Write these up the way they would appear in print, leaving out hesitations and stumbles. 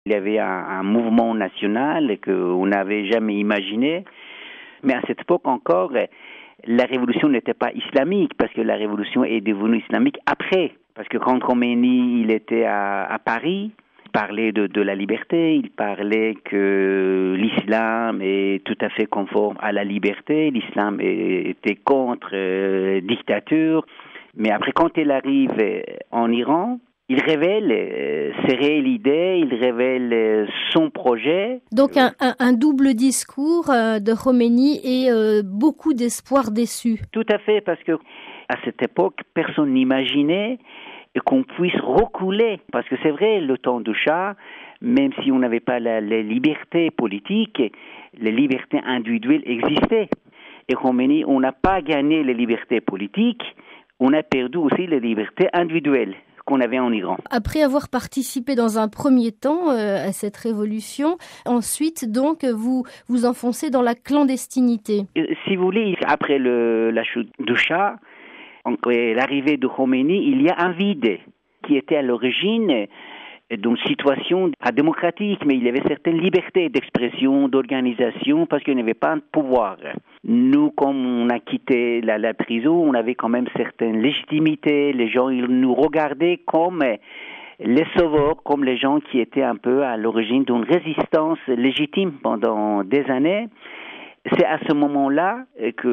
Il y avait un mouvement national qu'on n'avait jamais imaginé. Mais à cette époque encore, la révolution n'était pas islamique, parce que la révolution est devenue islamique après. Parce que quand Khomeini il était à Paris, il parlait de la liberté, il parlait que l'islam est tout à fait conforme à la liberté, l'islam était contre dictature. Mais après, quand il arrive en Iran, il révèle ses réelles idées, il révèle son projet. Donc un double discours de Khomeini et beaucoup d'espoir déçu. Tout à fait, parce que à cette époque, personne n'imaginait qu'on puisse reculer. Parce que c'est vrai, le temps du Shah, même si on n'avait pas la liberté politique, les libertés individuelles existaient. Et Khomeini, on n'a pas gagné les libertés politiques, on a perdu aussi les libertés individuelles qu'on avait en Iran. Après avoir participé dans un premier temps à cette révolution, ensuite donc vous vous enfoncez dans la clandestinité. Si vous voulez, après la chute du Shah, l'arrivée de Khomeini, il y a un vide qui était à l'origine d'une situation démocratique, mais il y avait certaines libertés d'expression, d'organisation, parce qu'il n'y avait pas de pouvoir. Nous, comme on a quitté la prison, on avait quand même certaines légitimités. Les gens, ils nous regardaient comme les sauveurs, comme les gens qui étaient un peu à l'origine d'une résistance légitime pendant des années. C'est à ce moment-là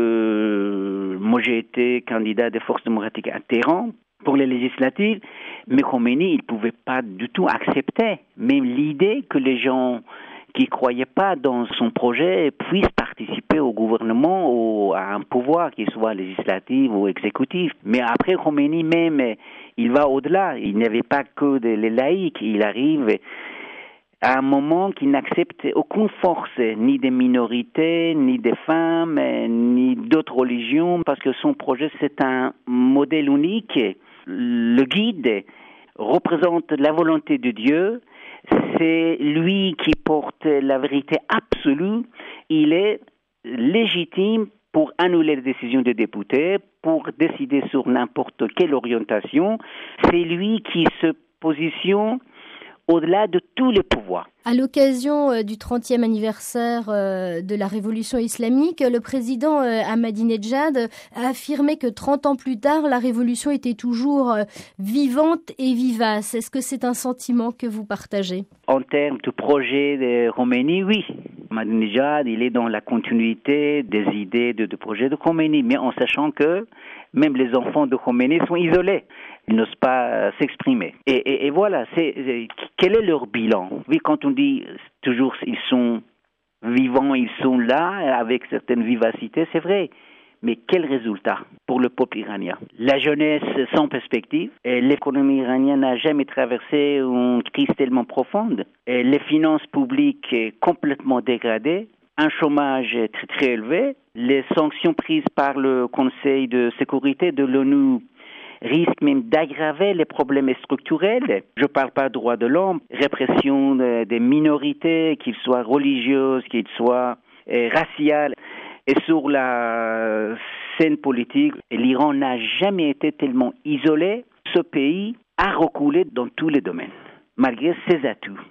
que moi j'ai été candidat des forces démocratiques à Téhéran pour les législatives, mais Khomeini, il ne pouvait pas du tout accepter même l'idée que les gens qui ne croyaient pas dans son projet puissent participer au gouvernement ou à un pouvoir, qu'il soit législatif ou exécutif. Mais après, Khomeini même, il va au-delà. Il n'y avait pas que les laïcs. Il arrive à un moment qu'il n'accepte aucune force, ni des minorités, ni des femmes, ni d'autres religions, parce que son projet, c'est un modèle unique. Le guide représente la volonté de Dieu. C'est lui qui porte la vérité absolue. Il est légitime pour annuler les décisions des députés, pour décider sur n'importe quelle orientation. C'est lui qui se positionne au-delà de tous les pouvoirs. À l'occasion du 30e anniversaire de la révolution islamique, le président Ahmadinejad a affirmé que 30 ans plus tard, la révolution était toujours vivante et vivace. Est-ce que c'est un sentiment que vous partagez? En termes de projet de Khomeini, oui. Ahmadinejad, il est dans la continuité des idées de projet de Khomeini, mais en sachant que même les enfants de Khomeini sont isolés. Ils n'osent pas s'exprimer. Et voilà, quel est leur bilan? Oui, quand on dit toujours ils sont vivants, ils sont là, avec certaines vivacités, c'est vrai. Mais quel résultat pour le peuple iranien? La jeunesse sans perspective. Et l'économie iranienne n'a jamais traversé une crise tellement profonde. Et les finances publiques complètement dégradées. Un chômage très, très élevé. Les sanctions prises par le Conseil de sécurité de l'ONU risquent même d'aggraver les problèmes structurels. Je ne parle pas de droits de l'homme, répression des minorités, qu'elles soient religieuses, qu'elles soient raciales. Et sur la scène politique, l'Iran n'a jamais été tellement isolé. Ce pays a reculé dans tous les domaines, malgré ses atouts.